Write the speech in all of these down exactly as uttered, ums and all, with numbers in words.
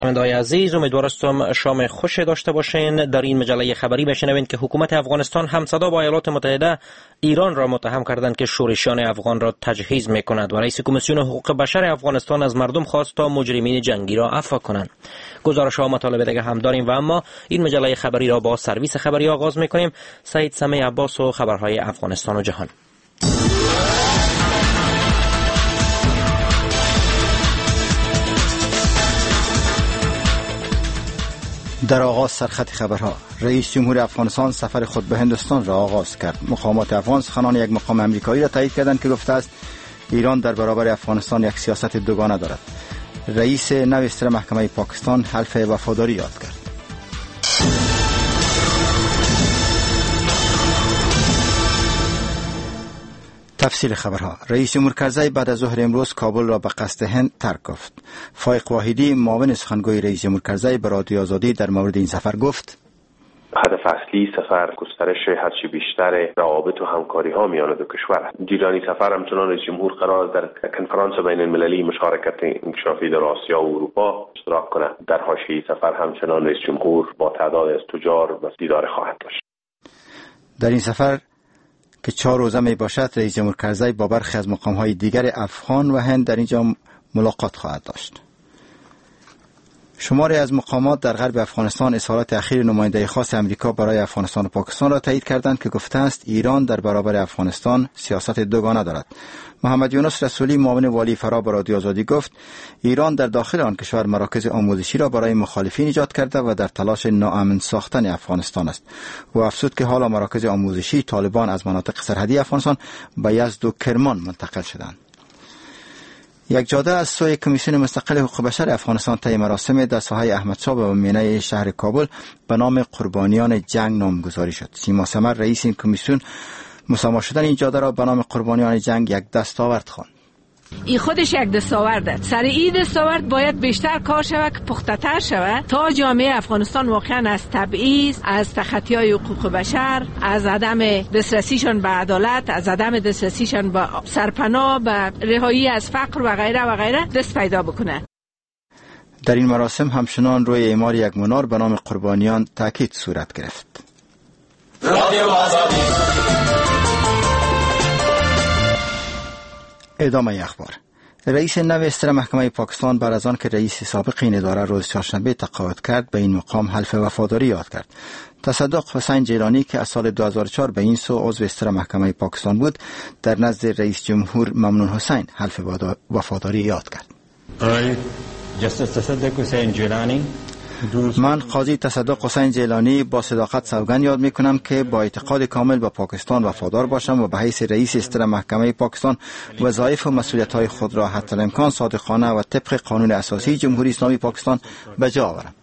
شنونده‌های عزیز، امیدوارم شام خوش داشته باشین. در این مجله خبری بشنوین که حکومت افغانستان همصدا با ایالات متحده ایران را متهم کردند که شورشیان افغان را تجهیز می‌کند و رئیس کمیسیون حقوق بشر افغانستان از مردم خواست تا مجرمین جنگی را عفو کنند. گزارش‌ها و مطالب دیگه هم داریم و اما این مجله خبری را با سرویس خبری آغاز می‌کنیم. سعید سمیع عباس و خبرهای افغانستان و جهان. در آغاز سرخط خبرها، رئیس جمهور افغانستان سفر خود به هندوستان را آغاز کرد. مقامات افغان سخنان یک مقام امریکایی را تایید کردند که گفته است ایران در برابر افغانستان یک سیاست دوگانه دارد. رئیس نو ستر محکمه پاکستان حلف وفاداری یاد کرد. تفصیل خبرها. رئیس جمهور کرزی بعد از ظهر امروز کابل را به قصد هند ترک گفت. فایق واحدی معاون سخنگوی رئیس جمهور کرزی به رادیو آزادی در مورد این سفر گفت: هدف اصلی سفر گسترش هرچی بیشتر روابط و همکاری ها میان دو کشور است. دیدن این سفر همچنان رئیس جمهور قرار در کنفرانس بین المللی مشارکت انکشافی در آسیا و اروپا اشتراک کند. در حاشیه سفر همچنان رئیس جمهور با تعداد از تجار و دیدار خواهد داشت. در این سفر که چهار روزه می باشد، رئیس جمهور کرزی با برخی از مقام‌های دیگر افغان و هند در اینجا ملاقات خواهد داشت. شماری از مقامات در غرب افغانستان اظهارات اخیر نماینده خاص امریکا برای افغانستان و پاکستان را تایید کردند که گفته است ایران در برابر افغانستان سیاست دوگانه دارد. محمد یونس رسولی معاون والی فرا به رادیو آزادی گفت ایران در داخل آن کشور مراکز آموزشی را برای مخالفین ایجاد کرده و در تلاش ناامن ساختن افغانستان است. او افزود که حالا مراکز آموزشی طالبان از مناطق سرحدی افغانستان به یزد و کرمان منتقل شدند. یک جاده از سوی کمیسیون مستقل حقوق بشر افغانستان طی مراسم در ساحه احمدشاه و میانه شهر کابل به نام قربانیان جنگ نامگذاری شد. سیما ثمر رئیس این کمیسیون مسما شدن این جاده را به نام قربانیان جنگ یک دستاورد خواند. این خودش یک دستاورد است. سر این دستاورد باید بیشتر کار شود که پخته‌تر شود تا جامعه افغانستان واقعا از تبعیض، از تخطی‌های حقوق بشر، از عدم دسترسیشان به عدالت، از عدم دسترسیشان به سرپناه، به رهایی از فقر و غیره و غیره دست پیدا بکنه. در این مراسم همچنان روی اعمار یک منار به نام قربانیان تاکید صورت گرفت. رادیو آزادی. ادامه اخبار. رئیس نو ستر محکمه پاکستان بعد از آن که رئیس سابق این اداره روز چهارشنبه تقاعد کرد به این مقام حلف وفاداری یاد کرد. تصدق حسین جیلانی که از سال دو هزار و چهار به این سو عضو ستر محکمه پاکستان بود در نزد رئیس جمهور ممنون حسین حلف وفاداری یاد کرد. I, Justice تصدق حسین جیلانی من قاضی تصدق حسین جیلانی با صداقت سوگند یاد می کنم که با اعتقاد کامل به پاکستان وفادار باشم و به حیث رئیس ستر محکمه پاکستان وظایف و مسئولیت های خود را حتی الامکان صادقانه و طبق قانون اساسی جمهوری اسلامی پاکستان به جا آورم.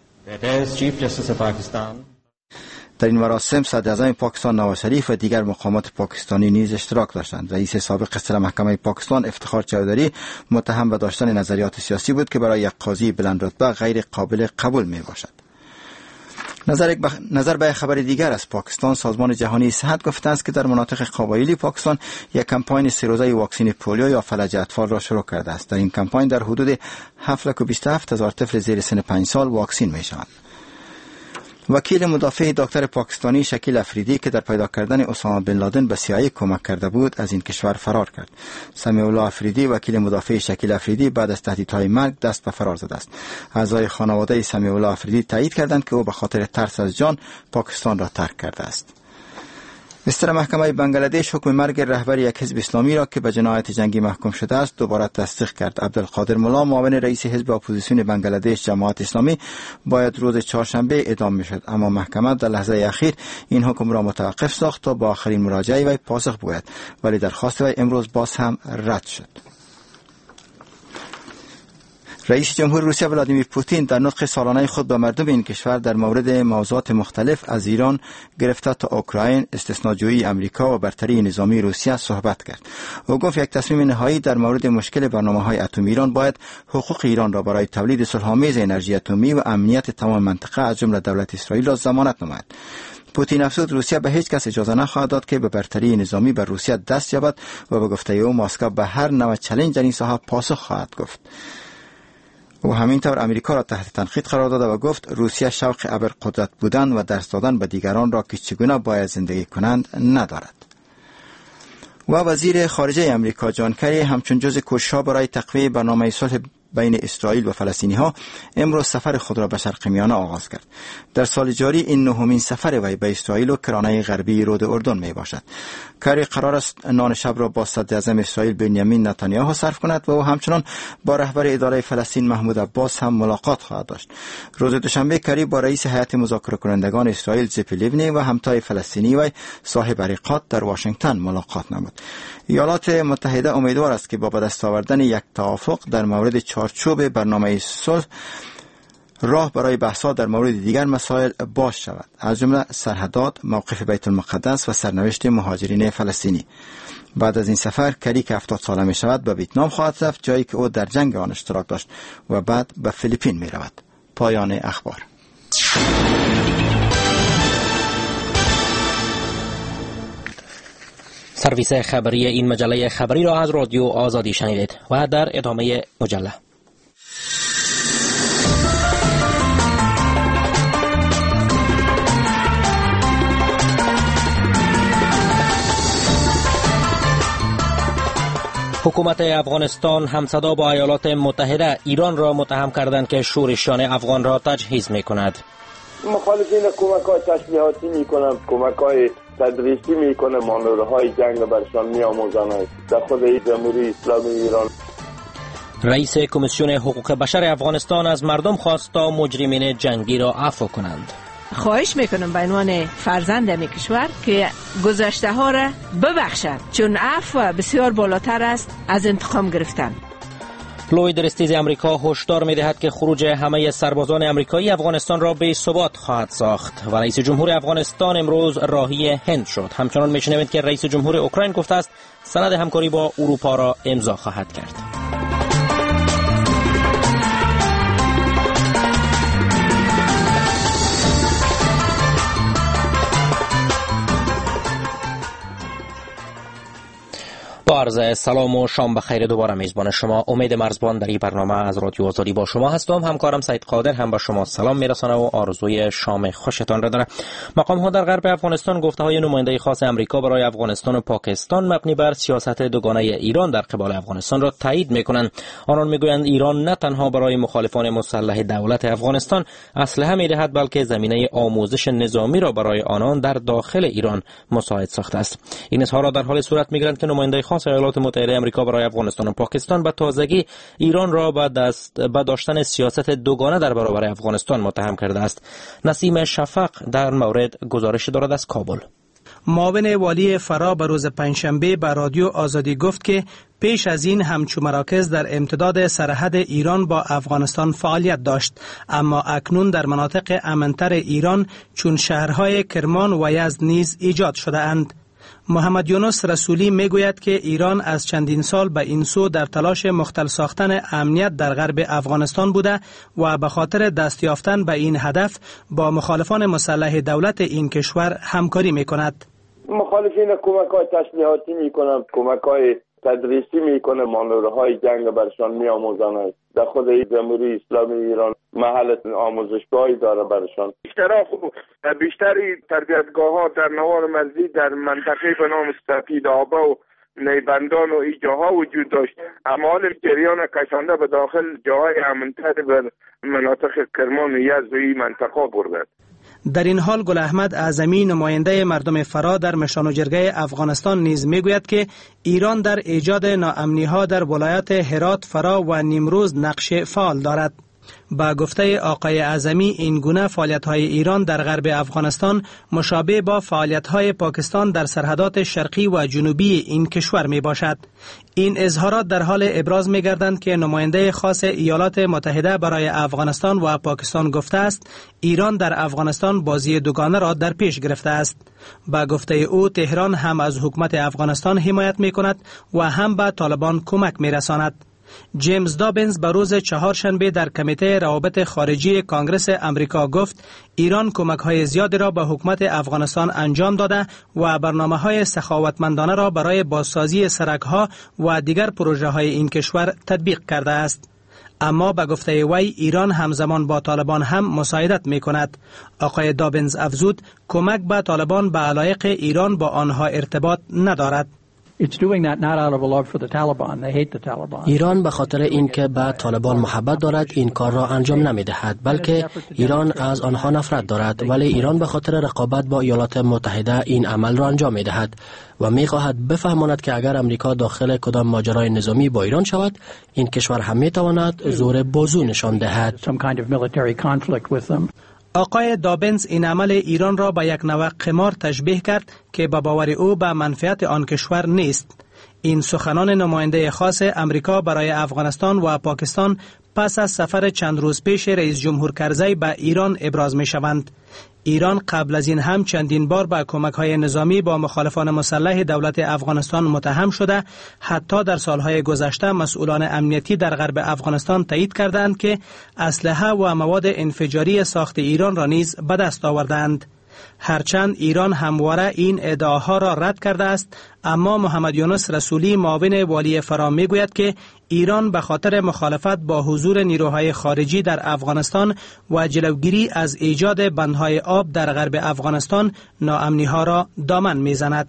در این مراسم صدر اعظم پاکستان نواز شریف و دیگر مقامات پاکستانی نیز اشتراک داشتند. رئیس سابق ستر محکمه پاکستان افتخار چودری متهم به داشتن نظریات سیاسی بود که برای یک قاضی بلند رتبه غیر قابل قبول می باشد. نظر, بخ... نظر به خبر دیگر از پاکستان، سازمان جهانی صحت گفته است که در مناطق قبایلی پاکستان یک کمپاین سه روزه واکسین پولیو یا فلج اطفال را شروع کرده است. در این کمپاین در حدود هفت و بیست و هفت هزار طفل زیر سن پنج سال واکسین می شوند. وکیل مدافع دکتر پاکستانی شکیل افریدی که در پیدا کردن اسامه بن لادن به سی آی ای کمک کرده بود از این کشور فرار کرد. سمیع الله افریدی وکیل مدافع شکیل افریدی بعد از تهدیدهای مرگ دست به فرار زده است. اعضای خانواده سمیع الله افریدی تایید کردند که او به خاطر ترس از جان پاکستان را ترک کرده است. ستر محکمه بنگلادش حکم مرگ رهبر یک حزب اسلامی را که به جنایت جنگی محکوم شده است دوباره تصدیق کرد. عبدالقادر ملا معاون رئیس حزب اپوزیسیون بنگلادش جماعت اسلامی باید روز چهارشنبه اعدام میشد، اما محکمه در لحظه اخیر این حکم را متوقف ساخت تا با آخرین مراجعه وی پاسخ بگوید، ولی درخواست وی امروز باز هم رد شد. رئیس جمهور روسیه ولادیمیر پوتین در نطق سالانه خود به مردم این کشور در مورد موضوعات مختلف از ایران گرفته تا اوکراین، استثناء‌جویی امریکا و برتری نظامی روسیه صحبت کرد. او گفت یک تصمیم نهایی در مورد مشکل برنامه‌های اتمی ایران باید حقوق ایران را برای تولید صلح‌آمیز انرژی اتمی و امنیت تمام منطقه از جمله دولت اسرائیل را ضمانت نماید. پوتین افزود روسیه به هیچ کس اجازه نخواهد داد که به برتری نظامی بر روسیه دست یابد و به گفته او مسکو به هر نوع چالش در این ساحه پاسخ خواهد گفت. او همینطور امریکا را تحت تنقید قرار داد و گفت روسیه شوق ابرقدرت بودن و درس دادن به دیگران را که چگونه باید زندگی کنند ندارد. و وزیر خارجه امریکا جان کری همچون جز کوشش‌ها برای تقویت برنامه صلح بین اسرائیل و فلسطینی ها امروز سفر خود را به شرق میانه آغاز کرد. در سال جاری این نهمین سفر وی به اسرائیل و کرانه غربی رود اردن می باشد. کری قرار است نان شب را با صدر اعظم اسرائیل بنیامین نتانیاهو صرف کند و او همچنان با رهبر اداره فلسطین محمود عباس هم ملاقات خواهد داشت. روز دوشنبه کری با رئیس هیئت مذاکره کنندگان اسرائیل زیپی لیونی و همتای فلسطینی وی صاحب عریقات در واشنگتن ملاقات نمود. ایالات متحده امیدوار است که با به دست آوردن یک توافق در مورد چارچوب برنامه صلح راه برای بحث‌ها در مورد دیگر مسائل باز شود، از جمله سرحدات، موقف بیت المقدس و سرنوشت مهاجرین فلسطینی. بعد از این سفر کری که هفتاد ساله می شود به ویتنام خواهد رفت، جایی که او در جنگ آن اشتراک داشت، و بعد به فیلیپین می رود. پایان اخبار. سرویس خبری این مجله خبری را از رادیو آزادی شنیدید و در ادامه مجله. حکومت افغانستان همصدا با ایالات متحده ایران را متهم کردند که شورشیان افغان را تجهیز می کند. مخالفین کمک های تشریحاتی می کنند، کمک های تدریسی می کنند، مانورهای جنگ برشان می آموزند در خود جمهوری اسلامی ایران. رئیس کمیسیون حقوق بشر افغانستان از مردم خواست تا مجرمین جنگی را عفو کنند. خواهش میکنم به عنوان فرزند می کشور که گذشته ها را ببخشد، چون عفو بسیار بالاتر است از انتقام گرفتن. لوید رستیز امریکا هشدار می‌دهد که خروج همه سربازان امریکایی افغانستان را به ثبات خواهد ساخت و رئیس جمهور افغانستان امروز راهی هند شد. همچنان می‌شنوید که رئیس جمهور اوکراین گفته است سند همکاری با اروپا را امضا خواهد کرد. با عرض سلام و شام بخیر دوباره میزبان شما امید مرزبان در این برنامه از رادیو آزادی با شما هستم. همکارم سید قادر هم به شما سلام میرسانه و آرزوی شام خوشتان را داره. مقام ها در غرب افغانستان گفته های نماینده خاص امریکا برای افغانستان و پاکستان مبنی بر سیاست دوگانه ایران در قبال افغانستان را تایید میکنند. آنان میگویند ایران نه تنها برای مخالفان مسلح دولت افغانستان اسلحه میدهد بلکه زمینه آموزش نظامی را برای آنان در داخل ایران مساعد ساخته است. این اظهار را در حال صورت میگیرند که نماینده خاص ایالات متحده آمریکا برای افغانستان و پاکستان به تازگی ایران را به دست به داشتن سیاست دوگانه در برابر افغانستان متهم کرده است. نسیم شفق در مورد گزارش دارد از کابل. معاون والی فرا به روز پنجشنبه به رادیو آزادی گفت که پیش از این همچو مراکز در امتداد سرحد ایران با افغانستان فعالیت داشت، اما اکنون در مناطق امن‌تر ایران چون شهرهای کرمان و یزد نیز ایجاد شده اند. محمد یونس رسولی میگوید که ایران از چندین سال به این سو در تلاش مختل ساختن امنیت در غرب افغانستان بوده و به خاطر دست یافتن به این هدف با مخالفان مسلح دولت این کشور همکاری میکند. مخالفین کمک های تشریحاتی میکنند، کمک های تدریسی میکنه، مانورهای جنگ برشان میآموزند. در خود جمهوری اسلامی ایران محل آموزشگاهی داره برشان. بیشتر بیشتری تربیتگاه ها در نوار مرزی در منطقه به نام سپید آبا و نیبندان و ای جاها وجود داشت، اما حال جریان کشانده به داخل جاهای امن‌تر بر مناطق کرمان و یزد و این منطقه برده. در این حال گل احمد اعظمی نماینده مردم فرا در مشان و جرگه افغانستان نیز میگوید که ایران در ایجاد ناامنی‌ها در ولایات هرات، فرا و نیمروز نقش فعال دارد. با گفته آقای اعظمی این گونه فعالیت‌های ایران در غرب افغانستان مشابه با فعالیت‌های پاکستان در سرحدات شرقی و جنوبی این کشور میباشد. این اظهارات در حال ابراز می‌گردند که نماینده خاص ایالات متحده برای افغانستان و پاکستان گفته است ایران در افغانستان بازی دوگانه را در پیش گرفته است. با گفته او تهران هم از حکومت افغانستان حمایت می‌کند و هم به طالبان کمک می‌رساند. جیمز دابینز به روز چهارشنبه در کمیته روابط خارجی کانگرس امریکا گفت ایران کمک‌های زیادی را به حکومت افغانستان انجام داده و برنامه‌های سخاوتمندانه را برای بازسازی سرک‌ها و دیگر پروژه‌های این کشور تطبیق کرده است. اما به گفته وی ایران همزمان با طالبان هم مساعدت می کند. آقای دابنز افزود کمک به طالبان به علایق ایران با آنها ارتباط ندارد. ایران به خاطر اینکه به طالبان محبت دارد این کار را انجام نمی دهد، بلکه ایران از آنها نفرت دارد، ولی ایران به خاطر رقابت با ایالات متحده این عمل را انجام می دهد و می خواهد بفهماند که اگر امریکا داخل کدام ماجرای نظامی با ایران شود، این کشور هم می تواند زور بازو نشان دهد. آقای دابنز این عمل ایران را به یک نوع قمار تشبیه کرد که به باور او به منفعت آن کشور نیست. این سخنان نماینده خاص امریکا برای افغانستان و پاکستان پس از سفر چند روز پیش رئیس جمهور کرزی به ایران ابراز می شوند. ایران قبل از این هم چندین بار با کمک‌های نظامی با مخالفان مسلح دولت افغانستان متهم شده، حتی در سالهای گذشته مسئولان امنیتی در غرب افغانستان تایید کردند که اسلحه و مواد انفجاری ساخت ایران را نیز به دست آوردند. هرچند ایران همواره این ادعاها را رد کرده است، اما محمد یونس رسولی معاون والی فرا میگوید که ایران به خاطر مخالفت با حضور نیروهای خارجی در افغانستان و جلوگیری از ایجاد بندهای آب در غرب افغانستان ناامنی‌ها را دامن میزند.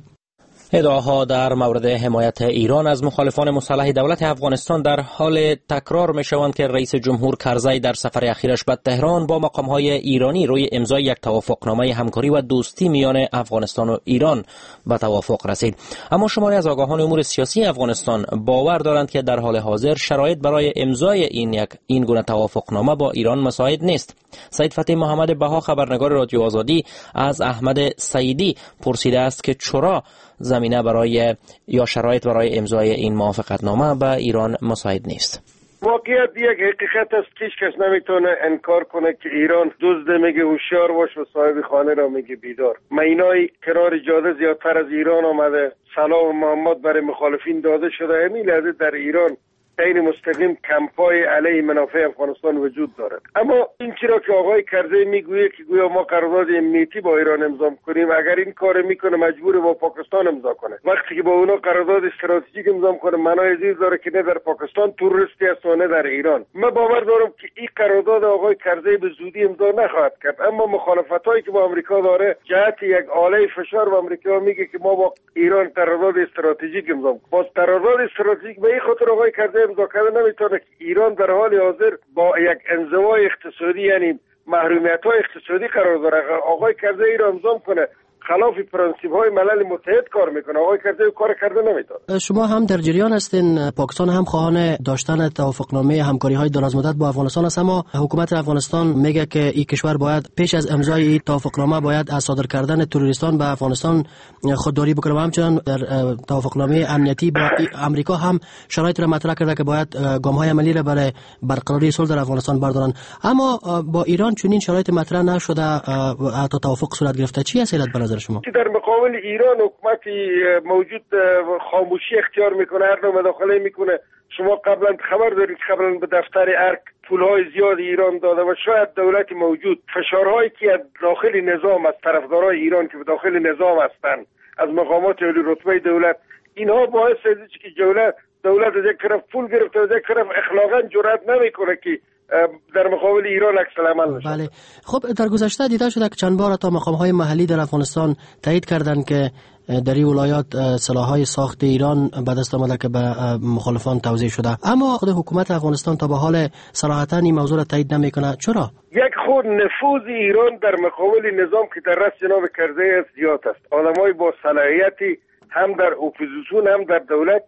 ادعاها در مورد حمایت ایران از مخالفان مسلح دولت افغانستان در حال تکرار می شوند که رئیس جمهور کرزی در سفر اخیرش به تهران با مقامهای ایرانی روی امضای یک توافقنامه همکاری و دوستی میان افغانستان و ایران به توافق رسید. اما شماری از آگاهان امور سیاسی افغانستان باور دارند که در حال حاضر شرایط برای امضای این یک این گونه توافقنامه با ایران مساعد نیست. سید فتح محمد بها، خبرنگار رادیو آزادی، از احمد سعیدی پرسیده است که چرا زمینه برای یا شرایط برای امضای این موافقتنامه به ایران مساعد نیست. واقعیت یک حقیقت است که هیچ کس نمیتونه انکار کنه که ایران دزد میگه هوشیار باش و صاحب خانه را میگه بیدار. مینای کنار جاده زیادتر از ایران آمده، سلام محمد برای مخالفین داده شده. همین لحظه در ایران غیر مستقیم کمپای علیه منافع افغانستان وجود دارد. اما این چیزی که آقای کرزی میگویه که گویا ما قرارداد امنیتی با ایران امضا کنیم، اگر این کار میکنه مجبور با پاکستان امضا کنه. وقتی که با اونا قرارداد استراتژیک امضا کنه معنای زیر داره که نه در پاکستان تروریستی است و نه در ایران. من باور دارم که این قرارداد آقای کرزی به زودی امضا نخواهد کرد، اما مخالفتایی که با آمریکا داره جهت یک آله فشار به آمریکا میگه که ما با ایران قرارداد استراتژیک امضا کنیم. باز قرارداد استراتژیک به این خاطر آقای کرزی امضا کرده نمیتونه که ایران در حال حاضر با یک انزوای اقتصادی یعنی محرومیت‌های اقتصادی قرار داره. آقای کرزی ایران امضا کنه خلاف پرانسیب‌های ملل متحد کار میکنه. آقای کرزی کار کرده نمیتونه. شما هم در جریان هستین پاکستان هم خواهان داشتن توافقنامه همکاری‌های درازمدت با افغانستان است، اما حکومت افغانستان میگه که این کشور باید پیش از امضای این توافقنامه باید از صادر کردن تروریستان به افغانستان خودداری بکنه و همچنین در توافقنامه امنیتی با امریکا هم شرایط را مطرح کرده که باید گام‌های عملی را برای برقراری صلح در افغانستان بردارن. اما با ایران چنین شرایط مطرح نشده، حتی توافق صورت گرفته. چی است علت به نظر شما؟ در مقابل ایران حکومتی موجود خاموشی اختیار میکنه، هر نوع مداخله میکنه. شما قبلا خبر دارید که قبلا به دفتر ارک پولهای زیاد ایران داده و شاید دولت موجود فشارهایی که از داخل نظام از طرفدارای ایران که به داخل نظام هستند از مقامات عالی رتبه دولت، اینها باعث شده که دولت دولت از یک طرف پول گرفته و از یک طرف اخلاقا جرئت نمیکنه که در مقابل ایران عکس العمل نشه. بله. خب در گذشته دیده شده که چند بار تا مقام‌های محلی در افغانستان تایید کردند که در این ولایات سلاح‌های ساخت ایران به دست آمده که به مخالفان توزیع شده، اما خود حکومت افغانستان تا به حال صراحتاً این موضوع را تایید نمی‌کنه. چرا؟ یک خود نفوذ ایران در مقابل نظام که در رأس جناب کرزی است زیاد است. آدمای با صلاحیتی هم در اپوزیسیون هم در دولت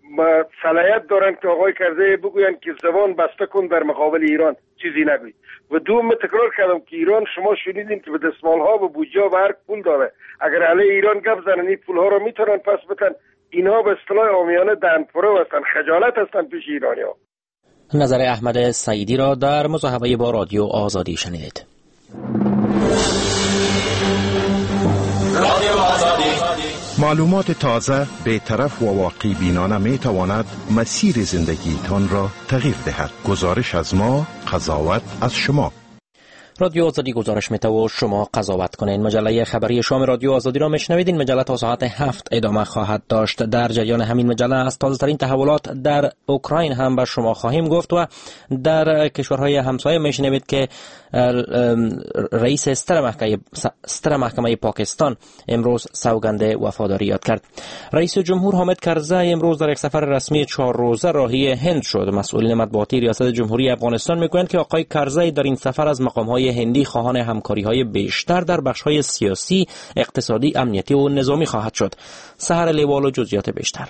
صلاحیت دارند که آقای کرزی بگویند که زبان بسته کن در مقابل ایران چیزی نگوی. و دوم تکرار کردم که ایران شما شنیدین که به دستمالها و بودجه و هر پول داره. اگر علیه ایران گپ زنن این پولها رو میتونن پس بتن. اینها به اصطلاح عامیانه دهنپرو هستن، خجالت هستن پیش ایرانی‌ها. نظر احمد سعیدی را در مصاحبه با رادیو آزادی شنیدید. رادیو آزادی. معلومات تازه، بی‌طرف و واقعی بینانه می تواند مسیر زندگیتان را تغییر دهد. گزارش از ما، قضاوت از شما. رادیو آزادی گزارش میده و شما قضاوت کنین. مجله خبری شام رادیو آزادی را میشنوید. این مجله تا ساعت هفت ادامه خواهد داشت. در جریان همین مجله از تازه ترین تحولات در اوکراین هم به شما خواهیم گفت و در کشورهای همسایه میشنوید که رئیس ستر محکمه ستر محکمه پاکستان امروز سوگند وفاداری یاد کرد. رئیس جمهور حامد کرزی امروز در یک سفر رسمی چهار روزه راهی هند شد. مسئولین مطبوعاتی ریاست جمهوری افغانستان میگویند که آقای کرزی در این سفر از مقام‌های هندی خواهان همکاری‌های بیشتر در بخش‌های سیاسی، اقتصادی، امنیتی و نظامی خواهد شد. سحر لیوال و جزئیات بیشتر.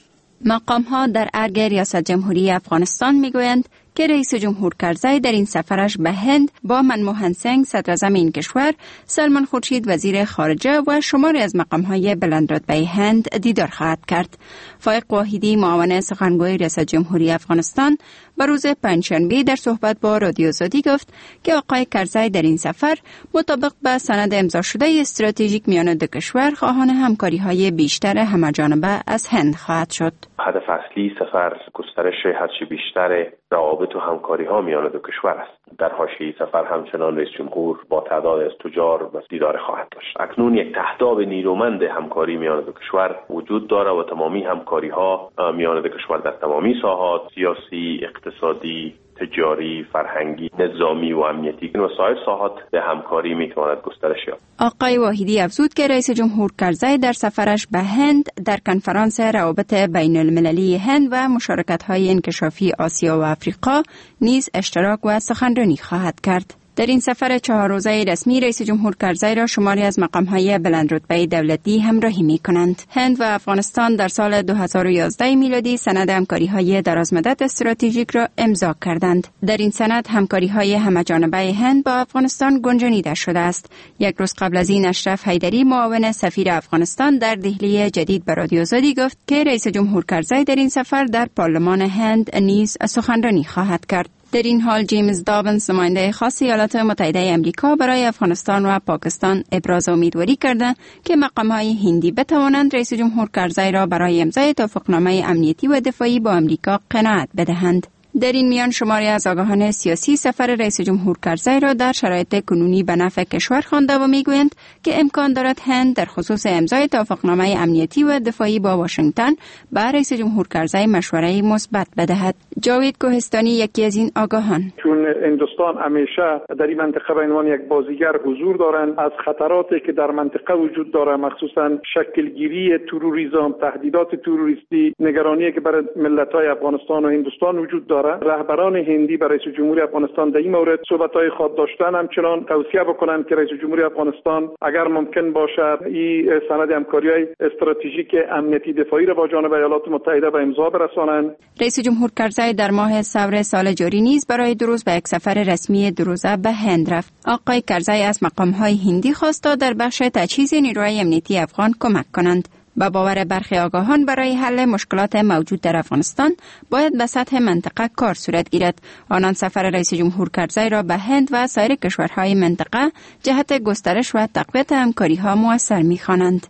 مقام‌ها در ارگ ریاست جمهوری افغانستان میگویند که رئیس جمهور کرزی در این سفرش به هند با منموهن سنگ صدر اعظم این کشور، سلمان خورشید وزیر خارجه و شماری از مقام‌های بلندرتبه هند دیدار خواهد کرد. فائق واحدی معاون سخنگوی ریاست جمهوری افغانستان به روز پنجشنبه در صحبت با رادیو آزادی گفت که آقای کرزی در این سفر مطابق به سند امضا شده استراتژیک میان دو کشور خواهان همکاری‌های بیشتر همه‌جانبه از هند خواهد شد. هدف اصلی سفر گسترش هرچی بیشتر روابط و همکاری ها میان دو کشور است. در حاشیه سفر همچنان رئیس جمهور با تعداد از تجار و دیدار خواهد داشت. اکنون یک تهداب نیرومند همکاری میان دو کشور وجود دارد و تمامی همکاری ها میان دو کشور در تمامی ساحات سیاسی، اقتصادی، تجاری، فرهنگی، نظامی و امنیتی و سایر ساحات به همکاری میتواند گسترش یابد. آقای واحدی افزود که رئیس جمهور کرزی در سفرش به هند در کنفرانس روابط بین المللی هند و مشارکت‌های انکشافی آسیا و آفریقا نیز اشتراک و سخنرانی خواهد کرد. در این سفر چهار روزه رسمی رئیس جمهور کرزی را شماری از مقام‌های بلندرتبه دولتی همراهی می‌کنند. هند و افغانستان در سال دو هزار و یازده میلادی سند همکاری‌های درازمدت استراتژیک را امضا کردند. در این سند همکاری‌های همه‌جانبه هند با افغانستان گنجانیده شده است. یک روز قبل از این اشرف حیدری معاون سفیر افغانستان در دهلی جدید به رادیو آزادی گفت که رئیس جمهور کرزی در این سفر در پارلمان هند نیز سخنرانی خواهد کرد. در این حال جیمز دابنز نماینده خاص ایالات متحده آمریکا برای افغانستان و پاکستان ابراز امیدواری کرده که مقام‌های هندی بتوانند رئیس جمهور کرزی را برای امضای توافقنامه امنیتی و دفاعی با آمریکا قناعت بدهند. در این میان شماری از آگاهان سیاسی سفر رئیس جمهور کرزی را در شرایط کنونی به نفع کشور خوانده و میگویند که امکان دارد هند در خصوص امضای توافقنامه امنیتی و دفاعی با واشنگتن به رئیس جمهور کرزی مشوره مثبت بدهد. جاوید کوهستانی یکی از این آگاهان: چون هندوستان همیشه در این منطقه به عنوان یک بازیگر حضور دارند، از خطراتی که در منطقه وجود دارد، مخصوصا شکلگیری تروریسم، تهدیدات تروریستی، نگرانی که برای ملت‌های افغانستان و هندوستان وجود دارد، رهبران هندی برای رئیس جمهوری افغانستان در این مورد صحبت‌های خود داشتن. همچنان توصیه بکنند که رئیس جمهوری افغانستان اگر ممکن باشد این سند همکاری‌های استراتژیک امنیتی دفاعی را با جانب ایالات متحده به امضا برسانند. رئیس جمهور کرزی در ماه سور سال جاری نیز برای دو روز به یک سفر رسمی دو روزه به هند رفت. آقای کرزی از مقام‌های هندی خواست تا در بخش تجهیز نیروهای امنیتی افغان کمک کنند. با باور برخی آگاهان برای حل مشکلات موجود در افغانستان باید به سطح منطقه کار صورت گیرد. آنان سفر رئیس جمهور کرزی را به هند و سایر کشورهای منطقه جهت گسترش و تقویت همکاری‌ها موثر می‌خوانند.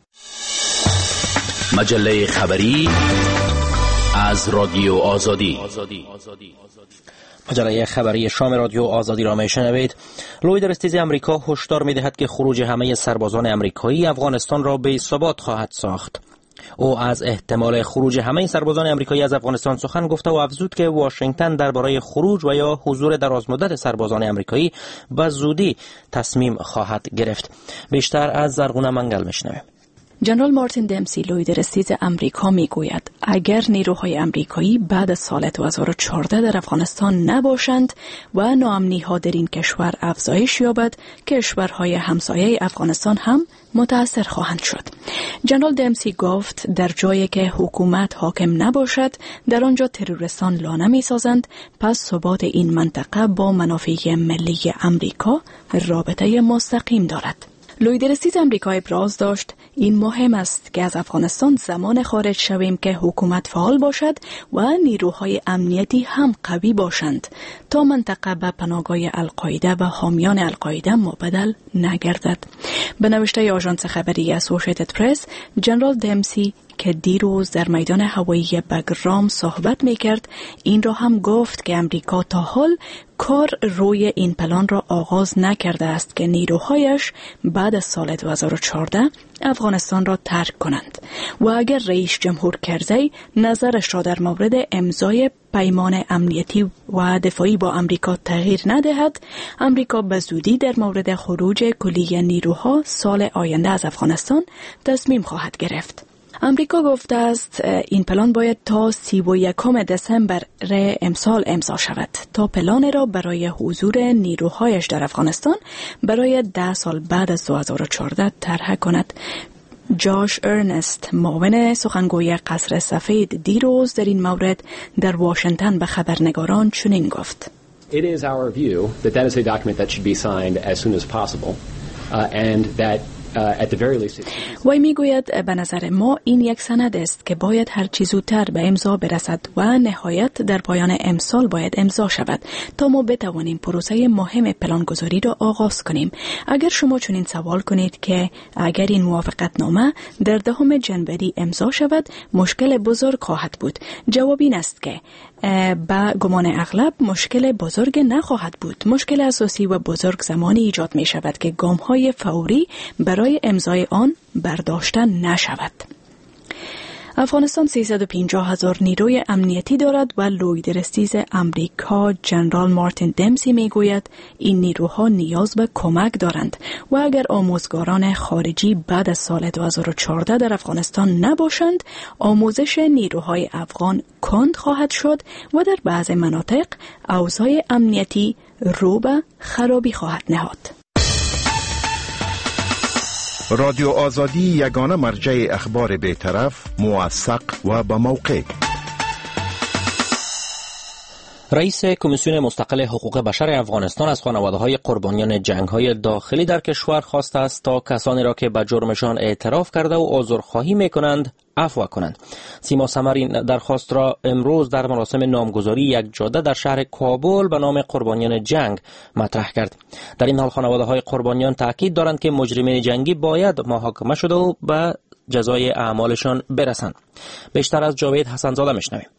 مجله خبری از رادیو آزادی. مجله خبری شام رادیو آزادی را میشنوید. لوید رستیز امریکا هشدار می‌دهد که خروج همه سربازان امریکایی افغانستان را بی‌ثبات خواهد ساخت. او از احتمال خروج همه سربازان امریکایی از افغانستان سخن گفته و افزود که واشنگتن درباره خروج و یا حضور درازمدت سربازان امریکایی به زودی تصمیم خواهد گرفت. بیشتر از زرغونه منگل میشنویم. جنرال مارتین دمسی لوید رستیز امریکا میگوید اگر نیروهای امریکایی بعد از سال دو هزار و چهارده در افغانستان نباشند و ناامنی ها در این کشور افزایش یابد، کشورهای همسایه افغانستان هم متاثر خواهند شد. جنرال دمسی گفت در جایی که حکومت حاکم نباشد در آنجا تروریستان لانه می سازند، پس ثبات این منطقه با منافع ملی امریکا رابطه مستقیم دارد. لوید رستیز امریکا ابراز داشت این مهم است که از افغانستان زمان خارج شویم که حکومت فعال باشد و نیروهای امنیتی هم قوی باشند تا منطقه به پناهگاه القاعده و حامیان القاعده مبدل نگردد. به نوشته آژانس خبری اسوسییتد پرس، جنرال دمسی که دیروز در میدان هوایی بگرام صحبت میکرد این را هم گفت که امریکا تا حال کار روی این پلان را آغاز نکرده است که نیروهایش بعد از سال دو هزار و چهارده افغانستان را ترک کنند و اگر رئیس جمهور کرزی نظرش را در مورد امضای پیمان امنیتی و دفاعی با امریکا تغییر ندهد، امریکا به زودی در مورد خروج کلی نیروها سال آینده از افغانستان تصمیم خواهد گرفت. امریکا گفته است این پلان باید تا سی و یکم دسامبر امسال امضا شود تا پلان را برای حضور نیروهایش در افغانستان برای ده سال بعد از دو هزار و چهارده طرح کند. جاش ارنست، معاون سخنگوی قصر سفید، دیروز در این مورد در واشنگتن به خبرنگاران چنین گفت: It is our view that that is a document that should be signed as soon as possible uh, and that وی میگوید به نظر ما این یک سند است که باید هر چیز زودتر به امضا برسد و نهایت در پایان امسال باید امضا شود تا ما بتوانیم پروسه مهم پلانگذاری را آغاز کنیم. اگر شما چنین سوال کنید که اگر این موافقت نامه در دهم جنوری امضا شود مشکل بزرگ خواهد بود، جواب این است که با گمان اغلب مشکل بزرگ نخواهد بود. مشکل اساسی و بزرگ زمانی ایجاد می شود که گام های فوری برای امضای آن برداشته نشود. افغانستان سیصد و پنجاه هزار نیروی امنیتی دارد و لویدرستیز امریکا جنرال مارتین دمسی می گوید این نیروها نیاز به کمک دارند و اگر آموزگاران خارجی بعد از سال دو هزار و چهارده در افغانستان نباشند آموزش نیروهای افغان کند خواهد شد و در بعض مناطق اوضاع امنیتی رو به خرابی خواهد نهاد. رادیو آزادی یگانه مرجع اخبار بی‌طرف، موثق و با موقع. رئیس کمیسیون مستقل حقوق بشر افغانستان از خانواده‌های قربانیان جنگ‌های داخلی در کشور خواسته است تا کسانی را که به جرمشان اعتراف کرده و عذرخواهی می‌کنند عفو کنند. سیما سمر این درخواست را امروز در مراسم نامگذاری یک جاده در شهر کابل به نام قربانیان جنگ مطرح کرد. در این حال خانواده‌های قربانیان تاکید دارند که مجرمین جنگی باید محاکمه شده و به جزای اعمالشان برسند. بیشتر از جاوید حسن‌زاده میشنویم.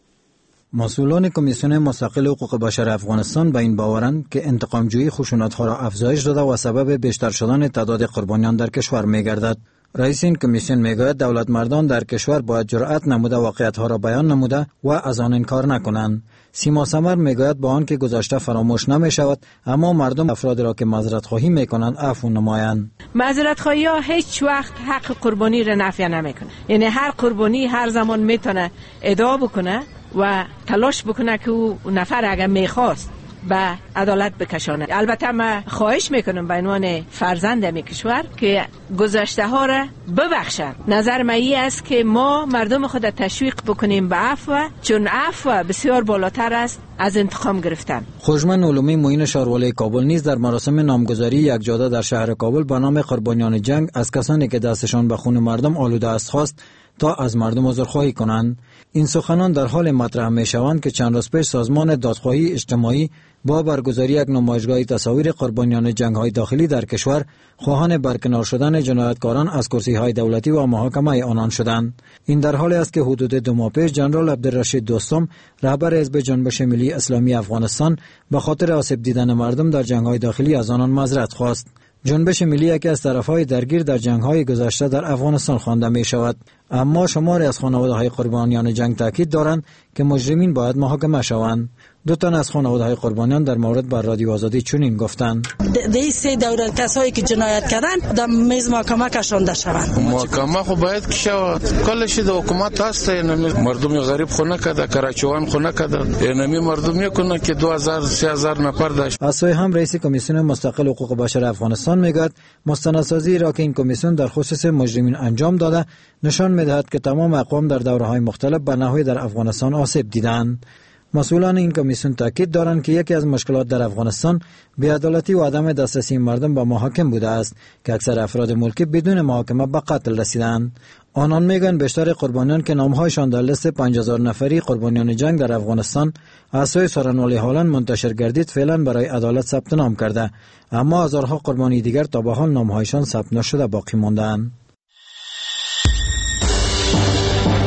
مسئولان کمیسیون مستقل حقوق بشر افغانستان به این باورند که انتقامجویی خشونت‌ها را افزایش داده و سبب بیشتر شدن تعداد قربانیان در کشور می‌گردد. رئیس این کمیسیون میگوید دولت مردان در کشور باید جرأت نموده واقعیت‌ها را بیان نموده و از آن انکار نکنند. سیما سمر میگوید با آنکه گذشته فراموش نمی‌شود اما مردم افرادی را که معذرت خواهی می‌کنند عفو نمایند. معذرت خواهی ها هیچ وقت حق قربانی را نفی نمی‌کنه. یعنی هر قربانی هر زمان میتونه ادعا بکنه و تلاش بکنه که او نفر اگر میخواست به عدالت بکشانه. البته من خواهش میکنم به عنوان فرزند می کشور که گذشته ها را ببخشن. نظر من این است که ما مردم خود تشویق بکنیم به عفو، چون عفو بسیار بالاتر است از انتقام گرفتن. خوشمن علومی معین شهروالی کابل نیز در مراسم نامگذاری یک جاده در شهر کابل به نام قربانیان جنگ از کسانی که دستشان به خون مردم آلوده است خواست تا از مردم عذرخواهی کنند. این سخنان در حال مطرح می شوند که چند روز پیش سازمان دادخواهی اجتماعی با برگزاری یک نمایشگاه تصاویر قربانیان جنگ‌های داخلی در کشور خواهان برکنار شدن جنایتکاران از کرسی‌های دولتی و محاکمه آنان شدند. این در حالی است که حدود دو ماه پیش جنرال عبدالرشید دوستم رهبر حزب جنبش ملی اسلامی افغانستان به خاطر آسیب دیدن مردم در جنگ‌های داخلی از آنان معذرت خواست. جنبش ملی یکی از طرف‌های درگیر در جنگ‌های گذشته در افغانستان خوانده می‌شود، اما شماری از خانواده‌های قربانیان جنگ تاکید دارند که مجرمین باید محاکمه شوند. دو تن از خانواده‌های قربانیان در مورد بر رادیو آزادی چنین گفتند: دی سه دولت کسایی که جنایت کردن در میز محاکمه کشانده شوند. محاکمه خو باید که شود. کلش د حکومت هست، یعنی مردم غریب خو نکرده، کراچوان خو نکرده، یعنی مردم یکونه که دو هزار سه هزار نفر داشت. از سوی هم رئیس کمیسیون مستقل حقوق بشر افغانستان میگوید مستندسازی را که این کمیسیون در خصوص مجرمین انجام داده نشان میدهد که تمام اقوام در دوره‌های مختلف به نحوی در افغانستان آسیب دیدند. مسئولان این کمیسیون تاکید دارند که یکی از مشکلات در افغانستان بی‌عدالتی و عدم دسترسی مردم به محاکم بوده است که اکثر افراد ملکی بدون محاکمه به قتل رسیدند. آنان میگن بیشتر قربانیان که نامهایشان در لیست پنج هزار نفری قربانیان جنگ در افغانستان از سوی سخنوری هالند منتشر گردید فعلا برای عدالت ثبت نام کرده، اما هزارها قربانی دیگر تا به حال نامهایشان ثبت نشده باقی مانده‌اند.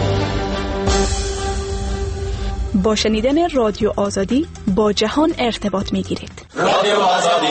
با شنیدن رادیو آزادی با جهان ارتباط میگیرید. رادیو آزادی.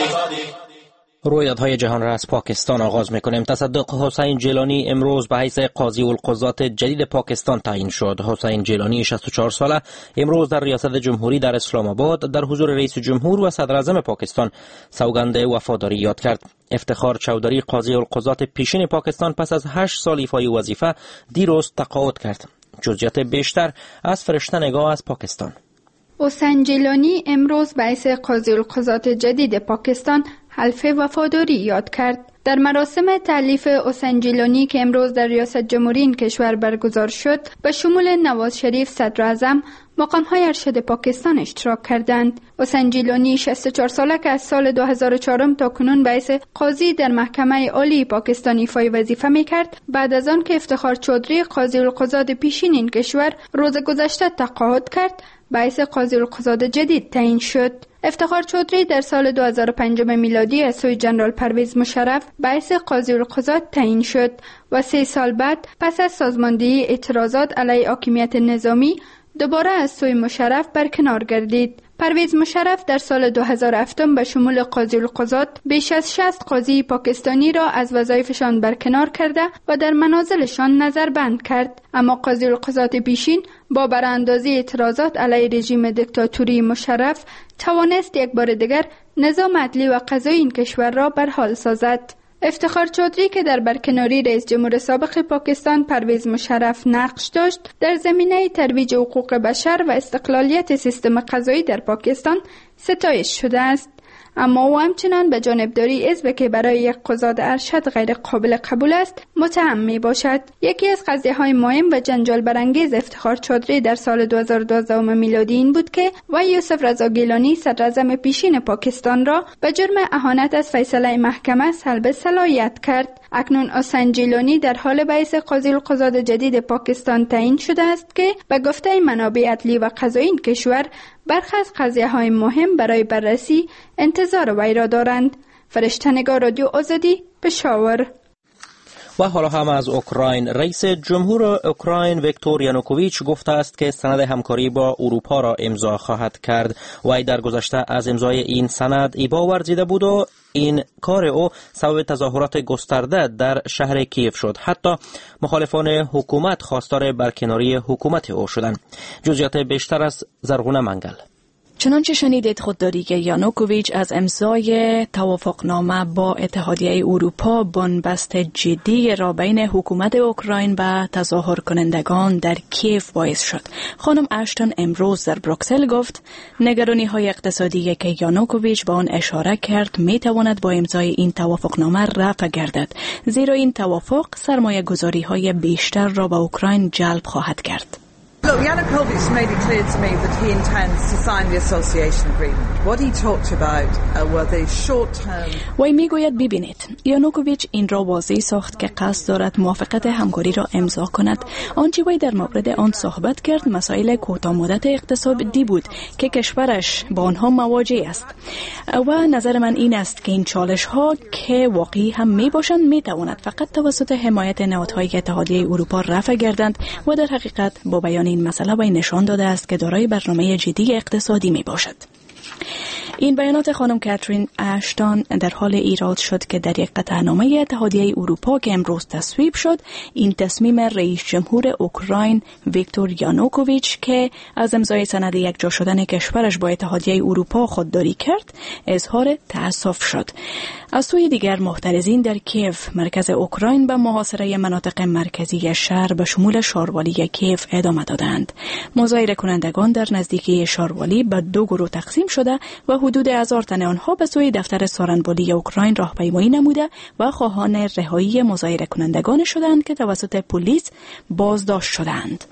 رویدادهای جهان را از پاکستان آغاز میکنیم. تصدق حسین جیلانی امروز به حیث قاضی القضات جدید پاکستان تعیین شد. حسین جیلانی شصت و چهار ساله امروز در ریاست جمهوری در اسلام آباد در حضور رئیس جمهور و صدر اعظم پاکستان سوگند وفاداری یاد کرد. افتخار چودری قاضی القضات پیشین پاکستان پس از هشت سال ایفای وظیفه دیروز تقاعد کرد. جزئیات بیشتر از فرشته نگاه از پاکستان. حسین جیلانی امروز به حیث قاضی القضات جدید پاکستان حلف وفاداری یاد کرد. در مراسم تألیف حسین جیلانی که امروز در ریاست جمهوری این کشور برگزار شد، به شمول نواز شریف صدر اعظم، مقام‌های ارشد پاکستان اشتراک کردند. حسین جیلانی شصت و چهار ساله که از سال دو هزار و چهار تا کنون به حیث قاضی در محکمه عالی پاکستان ایفای وظیفه می‌کرد، بعد از آن که افتخار چودری قاضی القضات پیشین این کشور روز گذشته تقاعد کرد، به حیث قاضی القضات جدید تعیین شد. افتخار چودری در سال دو هزار و پنج میلادی از سوی جنرال پرویز مشرف به حیث قاضی القضات تعیین شد و سه سال بعد پس از سازماندهی اعتراضات علیه حاکمیت نظامی دوباره از سوی مشرف برکنار گردید. پرویز مشرف در سال دو هزار و هفت به شمول قاضی القضات بیش از شصت قاضی پاکستانی را از وظایفشان برکنار کرده و در منازلشان نظربند کرد. اما قاضی القضات پیشین با براندازی اعتراضات علیه رژیم دیکتاتوری مشرف توانست یک بار دیگر نظام عدلی و قضایی این کشور را برحال سازد. افتخار چودری که در برکناری رئیس جمهور سابق پاکستان پرویز مشرف نقش داشت، در زمینه ترویج حقوق بشر و استقلالیت سیستم قضایی در پاکستان ستایش شده است. اما او همچنان به جانبداری حزب که برای یک قضات ارشد غیر قابل قبول است متهم می باشد. یکی از قضیه های مهم و جنجال برانگیز افتخار چودری در سال دو هزار و دوازده میلادی این بود که وی یوسف رضا گیلانی صدر اعظم پیشین پاکستان را به جرم اهانت از فیصله محکمه سلب صلاحیت کرد. اکنون حسین جیلانی در حال به حیث قاضی القضات جدید پاکستان تعیین شده است که به گفته منابع عدلی و قضایی این کشور برخی از قضیه‌های مهم برای بررسی انتظار وی را دارند. فرشته نگاه، رادیو آزادی، پشاور. و حالا هم از اوکراین. رئیس جمهور اوکراین ویکتور یانوکوویچ گفته است که سند همکاری با اروپا را امضا خواهد کرد. وی در گذشته از امضای این سند ایبا ورزیده بود و این کار او سبب تظاهرات گسترده در شهر کیف شد. حتی مخالفان حکومت خواستار برکناری حکومت او شدند. جزئیات بیشتر از زرغونه منگل. چنانچه شنیدید، خودداری یانوکوویچ از امضای توافقنامه با اتحادیه اروپا بنبست جدی را بین حکومت اوکراین و تظاهر کنندگان در کیف باعث شد. خانم اشتون امروز در بروکسل گفت نگرانی های اقتصادی که یانوکوویچ با آن اشاره کرد می تواند با امضای این توافقنامه رفع گردد، زیرا این توافق سرمایه گذاری های بیشتر را به اوکراین جلب خواهد کرد. Look, Yanukovych made it clear to me that he intends to sign the association agreement. What he talked about uh, were the short-term... وی میگوید ببینید، یانوکوویچ این را واضح ساخت که قصد دارد موافقت همکاری را امضا کند. آنچه وی در مورد آن صحبت کرد مسائل کوتاه مدت اقتصادی بود که کشورش با آنها مواجه است. و نظر من این است که این چالش ها که واقعی هم می باشند می تواند فقط توسط حمایت نهادهای اتحادیه اروپا رفع گردند و در حقیقت با بیان این مسئله وی نشان داده است که دارای برنامه جدی اقتصادی می باشد. این بیانات خانم کاترین اشتون در حال ایراد شد که در یک قطعنامه اتحادیه اروپا که امروز تصویب شد، این تصمیم رئیس جمهور اوکراین ویکتور یانوکوویچ که از امضای سند یکجا شدن کشورش با اتحادیه اروپا خودداری کرد، اظهار تأسف شد. از سوی دیگر محترزین در کیف مرکز اوکراین به محاصره مناطق مرکزی شهر به شمول شاروالی کیف ادامه دادند. مظاهره کنندگان در نزدیکی شاروالی به دو گروه تقسیم شده و حدود هزار تن آنها به سوی دفتر سارنبالی اوکراین راهپیمایی نموده و خواهان رهایی مظاهره کنندگان شدند که توسط پلیس بازداشت شدند.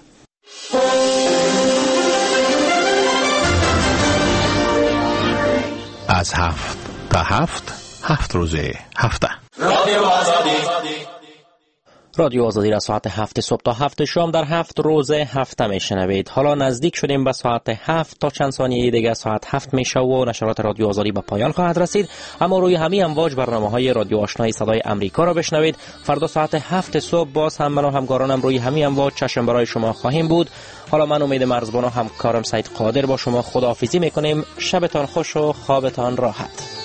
از هفت تا هفت هفت روزه هفته. رادیو آزادی. رادیو آزادی را ساعت هفت صبح تا هفت شام در هفت روز هفته میشنوید. حالا نزدیک شدیم به ساعت هفت، تا چند ثانیه دیگه ساعت هفت میشه و نشرات رادیو آزادی به پایان خواهد رسید. اما روی همین امواج برنامه‌های رادیو آشنای صدای امریکا را بشنوید. فردا ساعت هفت صبح باز هم من و همکارانم روی همین امواج چشم برای شما خواهیم بود. حالا من امید مرزبان و همکارم سید قادر با شما خداحافظی میکنیم. شبتان خوش و خوابتان راحت.